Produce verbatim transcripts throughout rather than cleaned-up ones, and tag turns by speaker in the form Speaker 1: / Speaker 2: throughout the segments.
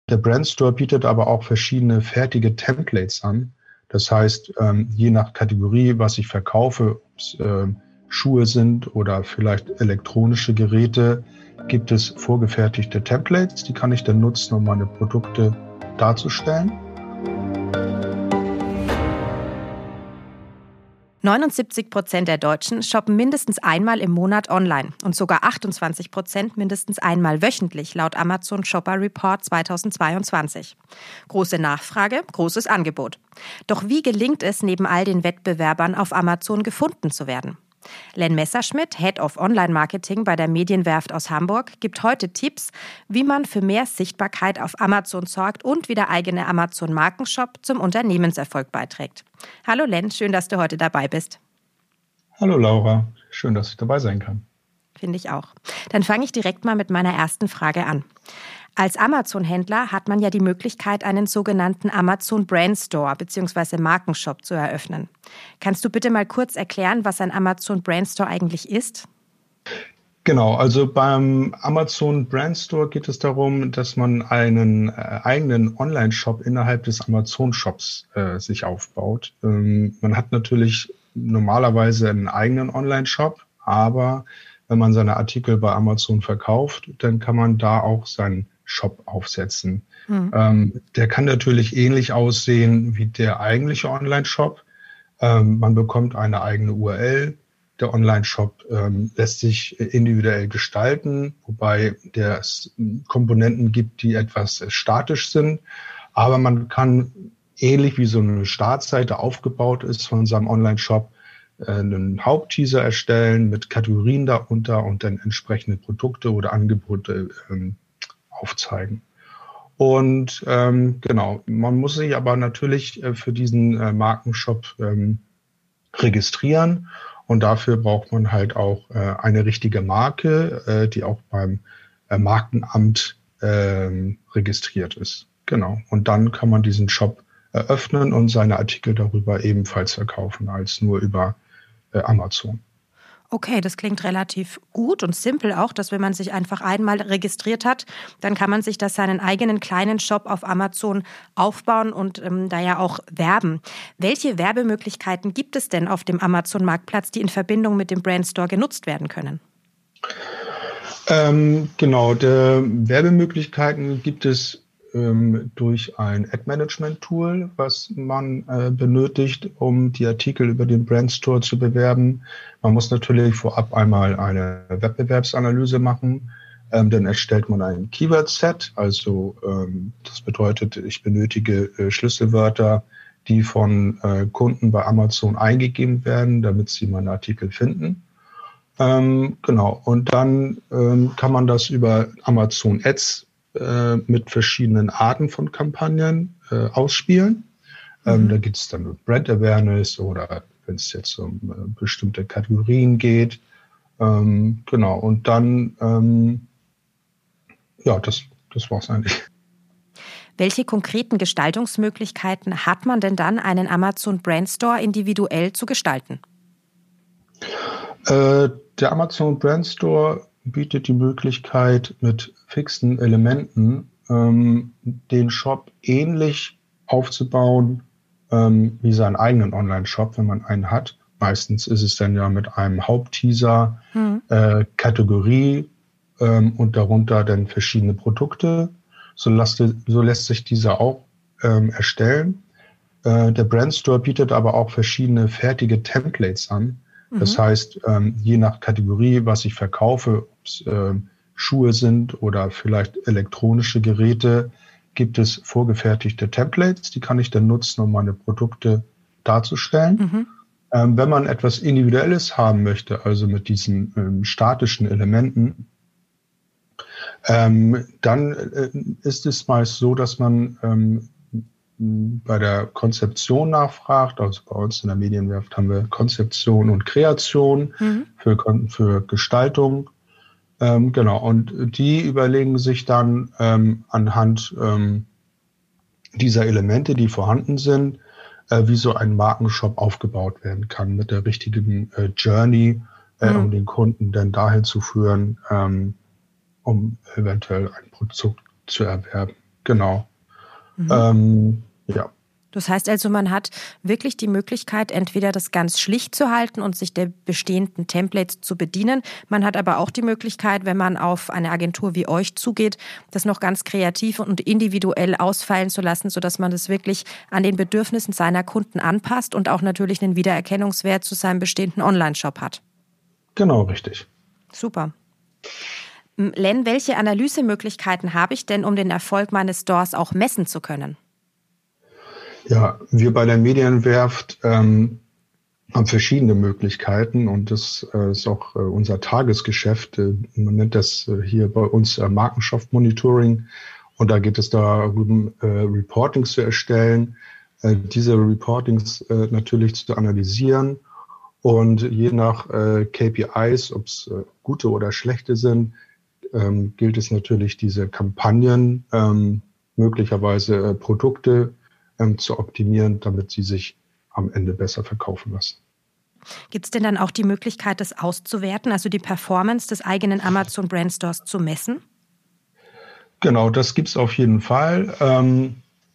Speaker 1: Der Brandstore bietet aber auch verschiedene fertige Templates an. Das heißt, ähm, je nach Kategorie, was ich verkaufe, ob es äh, Schuhe sind oder vielleicht elektronische Geräte, gibt es vorgefertigte Templates. Die kann ich dann nutzen, um meine Produkte darzustellen.
Speaker 2: neunundsiebzig Prozent der Deutschen shoppen mindestens einmal im Monat online und sogar achtundzwanzig Prozent mindestens einmal wöchentlich, laut Amazon Shopper Report zweitausendzweiundzwanzig. Große Nachfrage, großes Angebot. Doch wie gelingt es, neben all den Wettbewerbern auf Amazon gefunden zu werden? Len Messerschmidt, Head of Online-Marketing bei der Medienwerft aus Hamburg, gibt heute Tipps, wie man für mehr Sichtbarkeit auf Amazon sorgt und wie der eigene Amazon-Markenshop zum Unternehmenserfolg beiträgt. Hallo Len, schön, dass du heute dabei bist.
Speaker 1: Hallo Laura, schön, dass ich dabei sein kann.
Speaker 2: Finde ich auch. Dann fange ich direkt mal mit meiner ersten Frage an. Als Amazon-Händler hat man ja die Möglichkeit, einen sogenannten Amazon Brand Store bzw. Markenshop zu eröffnen. Kannst du bitte mal kurz erklären, was ein Amazon Brand Store eigentlich ist?
Speaker 1: Genau, also beim Amazon Brand Store geht es darum, dass man einen äh, eigenen Online-Shop innerhalb des Amazon-Shops äh, sich aufbaut. Ähm, man hat natürlich normalerweise einen eigenen Online-Shop, aber wenn man seine Artikel bei Amazon verkauft, dann kann man da auch seinen Shop aufsetzen. Mhm. Ähm, der kann natürlich ähnlich aussehen wie der eigentliche Online-Shop. Ähm, man bekommt eine eigene U R L. Der Online-Shop ähm, lässt sich individuell gestalten, wobei es Komponenten gibt, die etwas statisch sind. Aber man kann, ähnlich wie so eine Startseite aufgebaut ist von seinem Online-Shop, äh, einen Hauptteaser erstellen mit Kategorien darunter und dann entsprechende Produkte oder Angebote ähm, aufzeigen. Und ähm, genau, man muss sich aber natürlich äh, für diesen äh, Markenshop ähm, registrieren und dafür braucht man halt auch äh, eine richtige Marke, äh, die auch beim äh, Markenamt äh, registriert ist. Genau. Und dann kann man diesen Shop eröffnen und seine Artikel darüber ebenfalls verkaufen als nur über äh, Amazon.
Speaker 2: Okay, das klingt relativ gut und simpel auch, dass wenn man sich einfach einmal registriert hat, dann kann man sich das seinen eigenen kleinen Shop auf Amazon aufbauen und ähm, da ja auch werben. Welche Werbemöglichkeiten gibt es denn auf dem Amazon-Marktplatz, die in Verbindung mit dem Brandstore genutzt werden können?
Speaker 1: Ähm, genau, der Werbemöglichkeiten gibt es ähm, durch ein Ad-Management-Tool, was man äh, benötigt, um die Artikel über den Brandstore zu bewerben. Man muss natürlich vorab einmal eine Wettbewerbsanalyse machen. Ähm, dann erstellt man ein Keyword-Set. Also ähm, das bedeutet, ich benötige äh, Schlüsselwörter, die von äh, Kunden bei Amazon eingegeben werden, damit sie meinen Artikel finden. Ähm, genau. Und dann ähm, kann man das über Amazon Ads äh, mit verschiedenen Arten von Kampagnen äh, ausspielen. Mhm. Ähm, da geht es dann um Brand Awareness oder wenn es jetzt um äh, bestimmte Kategorien geht. Ähm, genau. Und dann, ähm, ja, das, das war's eigentlich.
Speaker 2: Welche konkreten Gestaltungsmöglichkeiten hat man denn dann, einen Amazon Brand Store individuell zu gestalten?
Speaker 1: Äh, der Amazon Brand Store bietet die Möglichkeit, mit fixen Elementen ähm, den Shop ähnlich aufzubauen ähm, wie seinen eigenen Online-Shop, wenn man einen hat. Meistens ist es dann ja mit einem Hauptteaser, hm. äh, Kategorie ähm, und darunter dann verschiedene Produkte. So lässt, so lässt sich dieser auch ähm, erstellen. Äh, der Brand Store bietet aber auch verschiedene fertige Templates an. Das mhm. heißt, ähm, je nach Kategorie, was ich verkaufe, ob es äh, Schuhe sind oder vielleicht elektronische Geräte, gibt es vorgefertigte Templates. Die kann ich dann nutzen, um meine Produkte darzustellen. Mhm. Ähm, wenn man etwas Individuelles haben möchte, also mit diesen ähm, statischen Elementen, ähm, dann äh, ist es meist so, dass man ähm, bei der Konzeption nachfragt. Also bei uns in der Medienwerft haben wir Konzeption und Kreation mhm. für, für Gestaltung. Ähm, genau, und die überlegen sich dann ähm, anhand ähm, dieser Elemente, die vorhanden sind, äh, wie so ein Markenshop aufgebaut werden kann mit der richtigen äh, Journey, äh, mhm. um den Kunden dann dahin zu führen, ähm, um eventuell ein Produkt zu erwerben. genau.
Speaker 2: Mhm.
Speaker 1: Ähm, ja.
Speaker 2: Das heißt also, man hat wirklich die Möglichkeit, entweder das ganz schlicht zu halten und sich der bestehenden Templates zu bedienen. Man hat aber auch die Möglichkeit, wenn man auf eine Agentur wie euch zugeht, das noch ganz kreativ und individuell ausfallen zu lassen, sodass man das wirklich an den Bedürfnissen seiner Kunden anpasst und auch natürlich einen Wiedererkennungswert zu seinem bestehenden Online-Shop hat.
Speaker 1: Genau, richtig.
Speaker 2: Super. Len, welche Analysemöglichkeiten habe ich denn, um den Erfolg meines Stores auch messen zu können?
Speaker 1: Ja, wir bei der Medienwerft ähm, haben verschiedene Möglichkeiten und das äh, ist auch äh, unser Tagesgeschäft. Äh, man nennt das äh, hier bei uns äh, Markenschaftsmonitoring und da geht es darum, äh, Reportings zu erstellen, äh, diese Reportings äh, natürlich zu analysieren und je nach äh, K P Is, ob es äh, gute oder schlechte sind, ähm, gilt es natürlich, diese Kampagnen, ähm, möglicherweise äh, Produkte zu optimieren, damit sie sich am Ende besser verkaufen lassen.
Speaker 2: Gibt es denn dann auch die Möglichkeit, das auszuwerten, also die Performance des eigenen Amazon Brand Stores zu messen?
Speaker 1: Genau, das gibt es auf jeden Fall. Ähm,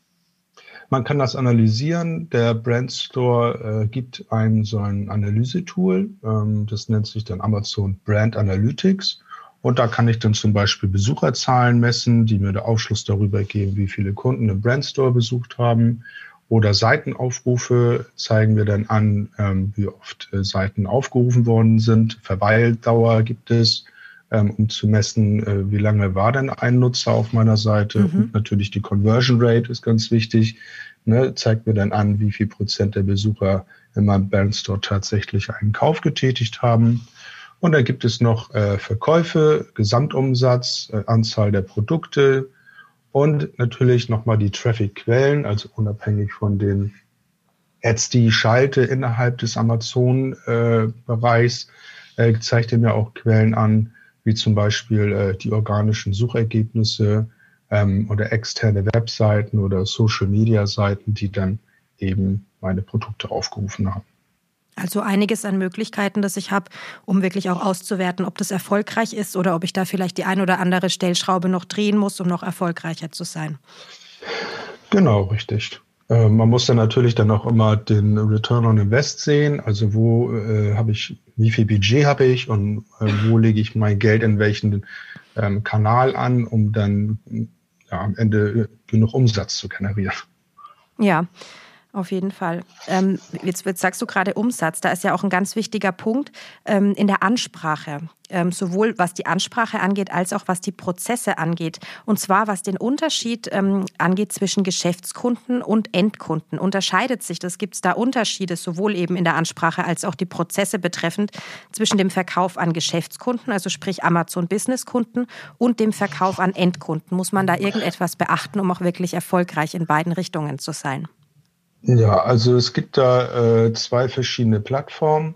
Speaker 1: man kann das analysieren. Der Brand Store äh, gibt einem so ein Analysetool. Ähm, das nennt sich dann Amazon Brand Analytics. Und da kann ich dann zum Beispiel Besucherzahlen messen, die mir da Aufschluss darüber geben, wie viele Kunden den Brand Store besucht haben. Oder Seitenaufrufe zeigen mir dann an, ähm, wie oft äh, Seiten aufgerufen worden sind. Verweildauer gibt es, ähm, um zu messen, äh, wie lange war denn ein Nutzer auf meiner Seite. Mhm. Und natürlich die Conversion Rate ist ganz wichtig. Ne, zeigt mir dann an, wie viel Prozent der Besucher in meinem Brand Store tatsächlich einen Kauf getätigt haben. Und dann gibt es noch äh, Verkäufe, Gesamtumsatz, äh, Anzahl der Produkte und natürlich nochmal die Traffic-Quellen, also unabhängig von den Ads, die ich schalte innerhalb des Amazon-Bereichs, äh, äh, zeigt er mir auch Quellen an, wie zum Beispiel äh, die organischen Suchergebnisse ähm, oder externe Webseiten oder Social-Media-Seiten, die dann eben meine Produkte aufgerufen haben.
Speaker 2: Also einiges an Möglichkeiten, das ich habe, um wirklich auch auszuwerten, ob das erfolgreich ist oder ob ich da vielleicht die ein oder andere Stellschraube noch drehen muss, um noch erfolgreicher zu sein.
Speaker 1: Genau, richtig. Äh, man muss dann natürlich dann auch immer den Return on Invest sehen, also wo äh, habe ich, wie viel Budget habe ich und äh, wo lege ich mein Geld in welchen ähm, Kanal an, um dann ja, am Ende genug Umsatz zu generieren.
Speaker 2: Ja. Auf jeden Fall. Ähm, jetzt, jetzt sagst du gerade Umsatz. Da ist ja auch ein ganz wichtiger Punkt ähm, in der Ansprache. Ähm, sowohl was die Ansprache angeht, als auch was die Prozesse angeht. Und zwar was den Unterschied ähm, angeht zwischen Geschäftskunden und Endkunden. Unterscheidet sich das? Gibt es da Unterschiede, sowohl eben in der Ansprache als auch die Prozesse betreffend, zwischen dem Verkauf an Geschäftskunden, also sprich Amazon-Business-Kunden, und dem Verkauf an Endkunden? Muss man da irgendetwas beachten, um auch wirklich erfolgreich in beiden Richtungen zu sein?
Speaker 1: Ja, also es gibt da äh, zwei verschiedene Plattformen.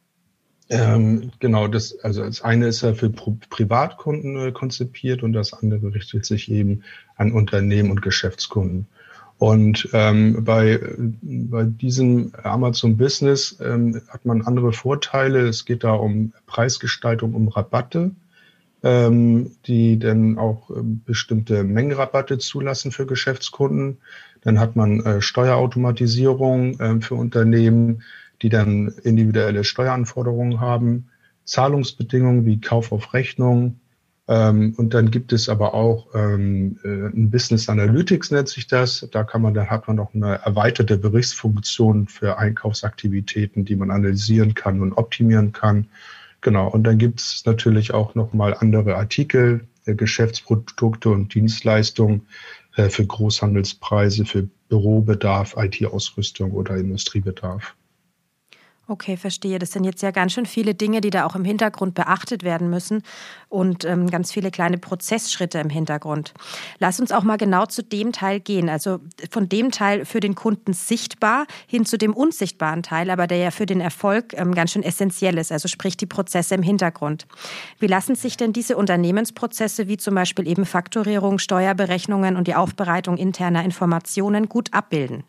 Speaker 1: Ähm, genau, das, also das eine ist ja für Pro- Privatkunden äh, konzipiert und das andere richtet sich eben an Unternehmen und Geschäftskunden. Und ähm, bei, bei diesem Amazon Business ähm, hat man andere Vorteile. Es geht da um Preisgestaltung, um Rabatte, ähm, die dann auch äh, bestimmte Mengenrabatte zulassen für Geschäftskunden. Dann hat man äh, Steuerautomatisierung äh, für Unternehmen, die dann individuelle Steueranforderungen haben, Zahlungsbedingungen wie Kauf auf Rechnung. Ähm, und dann gibt es aber auch ähm, äh, ein Business Analytics nennt sich das. Da kann man, da hat man noch eine erweiterte Berichtsfunktion für Einkaufsaktivitäten, die man analysieren kann und optimieren kann. Genau. Und dann gibt es natürlich auch noch mal andere Artikel, äh, Geschäftsprodukte und Dienstleistungen, für Großhandelspreise, für Bürobedarf, I T-Ausrüstung oder Industriebedarf.
Speaker 2: Okay, verstehe. Das sind jetzt ja ganz schön viele Dinge, die da auch im Hintergrund beachtet werden müssen und ähm, ganz viele kleine Prozessschritte im Hintergrund. Lass uns auch mal genau zu dem Teil gehen, also von dem Teil für den Kunden sichtbar hin zu dem unsichtbaren Teil, aber der ja für den Erfolg ähm, ganz schön essentiell ist, also sprich die Prozesse im Hintergrund. Wie lassen sich denn diese Unternehmensprozesse wie zum Beispiel eben Fakturierung, Steuerberechnungen und die Aufbereitung interner Informationen gut abbilden?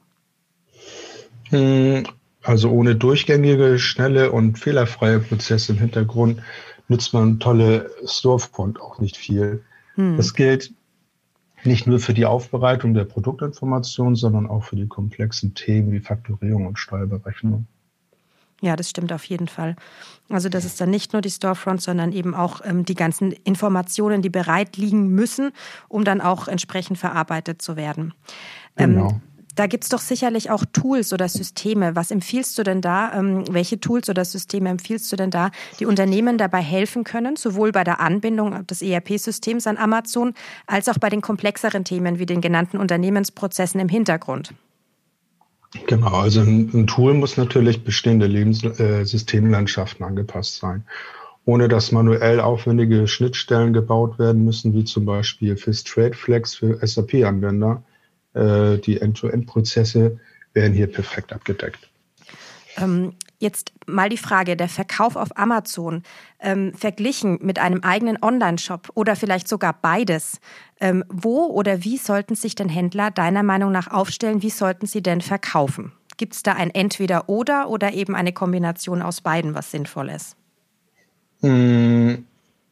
Speaker 1: Hm. Also ohne durchgängige, schnelle und fehlerfreie Prozesse im Hintergrund nützt man tolle Storefront auch nicht viel. Hm. Das gilt Nicht nur für die Aufbereitung der Produktinformation, sondern auch für die komplexen Themen wie Fakturierung und Steuerberechnung.
Speaker 2: Ja, das stimmt auf jeden Fall. Also das ist dann nicht nur die Storefront, sondern eben auch ähm, die ganzen Informationen, die bereit liegen müssen, um dann auch entsprechend verarbeitet zu werden.
Speaker 1: Genau.
Speaker 2: Ähm, da gibt es doch sicherlich auch Tools oder Systeme. Was empfiehlst du denn da? Ähm, welche Tools oder Systeme empfiehlst du denn da, die Unternehmen dabei helfen können, sowohl bei der Anbindung des E R P-Systems an Amazon, als auch bei den komplexeren Themen wie den genannten Unternehmensprozessen im Hintergrund?
Speaker 1: Genau, also ein, ein Tool muss natürlich bestehende Lebens- äh, Systemlandschaften angepasst sein, ohne dass manuell aufwendige Schnittstellen gebaut werden müssen, wie zum Beispiel für TradeFlex für S A P-Anwender. Äh, die End-to-End-Prozesse werden hier perfekt abgedeckt.
Speaker 2: Ähm, jetzt mal die Frage, der Verkauf auf Amazon, ähm, verglichen mit einem eigenen Online-Shop oder vielleicht sogar beides. Ähm, wo oder wie sollten sich denn Händler deiner Meinung nach aufstellen? Wie sollten sie denn verkaufen? Gibt es da ein Entweder-Oder oder eben eine Kombination aus beiden, was sinnvoll ist?
Speaker 1: Hm.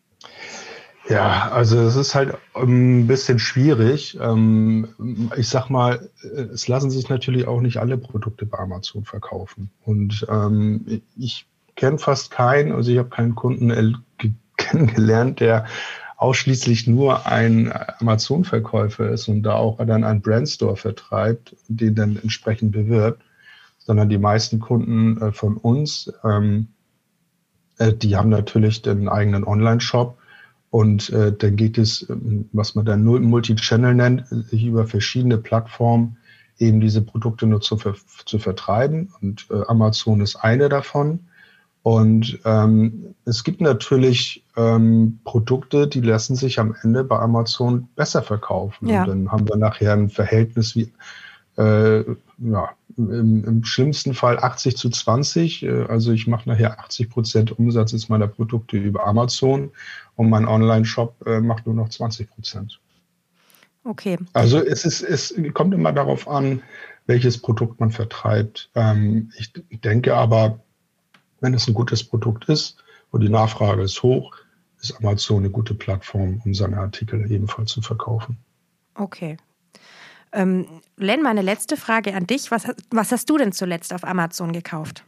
Speaker 1: Ja, also es ist halt ein bisschen schwierig. Ich sag mal, es lassen sich natürlich auch nicht alle Produkte bei Amazon verkaufen. Und ähm, ich kenne fast keinen, also ich habe keinen Kunden kennengelernt, der ausschließlich nur ein Amazon-Verkäufer ist und da auch dann einen Brandstore vertreibt, den dann entsprechend bewirbt, sondern die meisten Kunden äh, von uns, ähm, äh, die haben natürlich den eigenen Online-Shop. Und äh, dann geht es, was man dann Multi-Channel nennt, sich über verschiedene Plattformen eben diese Produkte nur zu, ver- zu vertreiben. Und äh, Amazon ist eine davon. Und ähm, es gibt natürlich ähm, Produkte, die lassen sich am Ende bei Amazon besser verkaufen.
Speaker 2: Ja.
Speaker 1: Und dann haben wir nachher ein Verhältnis wie äh, ja, im, im schlimmsten Fall achtzig zu zwanzig. Also ich mache nachher achtzig Prozent Umsatzes meiner Produkte über Amazon und mein Online-Shop äh, macht nur noch zwanzig Prozent.
Speaker 2: Okay.
Speaker 1: Also es, ist, es kommt immer darauf an, welches Produkt man vertreibt. Ähm, ich denke aber, wenn es ein gutes Produkt ist und die Nachfrage ist hoch, ist Amazon eine gute Plattform, um seine Artikel ebenfalls zu verkaufen.
Speaker 2: Okay. Ähm, Len, meine letzte Frage an dich. Was, was hast du denn zuletzt auf Amazon gekauft?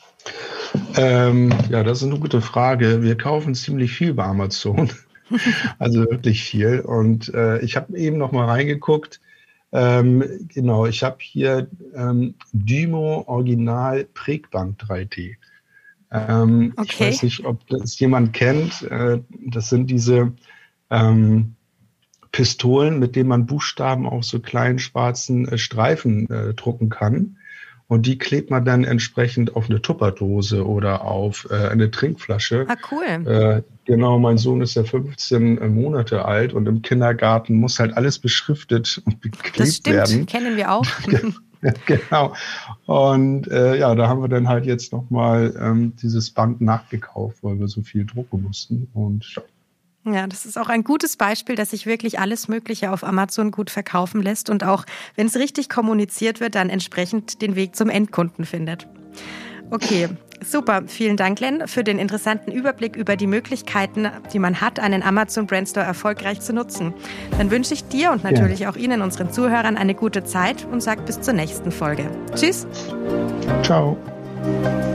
Speaker 1: Ähm, ja, das ist eine gute Frage. Wir kaufen ziemlich viel bei Amazon. Also wirklich viel. Und äh, ich habe eben noch mal reingeguckt. Ähm, genau, ich habe hier ähm, Dymo Original Prägband drei D. Ähm,
Speaker 2: Okay.
Speaker 1: Ich weiß nicht, ob das jemand kennt. Äh, das sind diese ähm, Pistolen, mit denen man Buchstaben auf so kleinen schwarzen äh, Streifen äh, drucken kann. Und die klebt man dann entsprechend auf eine Tupperdose oder auf äh, eine Trinkflasche.
Speaker 2: Ah, cool.
Speaker 1: Äh, genau, mein Sohn ist ja fünfzehn Monate alt und im Kindergarten muss halt alles beschriftet und beklebt
Speaker 2: Das stimmt,
Speaker 1: werden.
Speaker 2: kennen wir auch.
Speaker 1: Genau. Und äh, ja, da haben wir dann halt jetzt nochmal ähm, dieses Band nachgekauft, weil wir so viel drucken mussten. Und ja.
Speaker 2: Ja, das ist auch ein gutes Beispiel, dass sich wirklich alles Mögliche auf Amazon gut verkaufen lässt und auch, wenn es richtig kommuniziert wird, dann entsprechend den Weg zum Endkunden findet. Okay, super. Vielen Dank, Len, für den interessanten Überblick über die Möglichkeiten, die man hat, einen Amazon Brandstore erfolgreich zu nutzen. Dann wünsche ich dir und natürlich ja. auch Ihnen, unseren Zuhörern, eine gute Zeit und sage bis zur nächsten Folge. Tschüss.
Speaker 1: Ciao.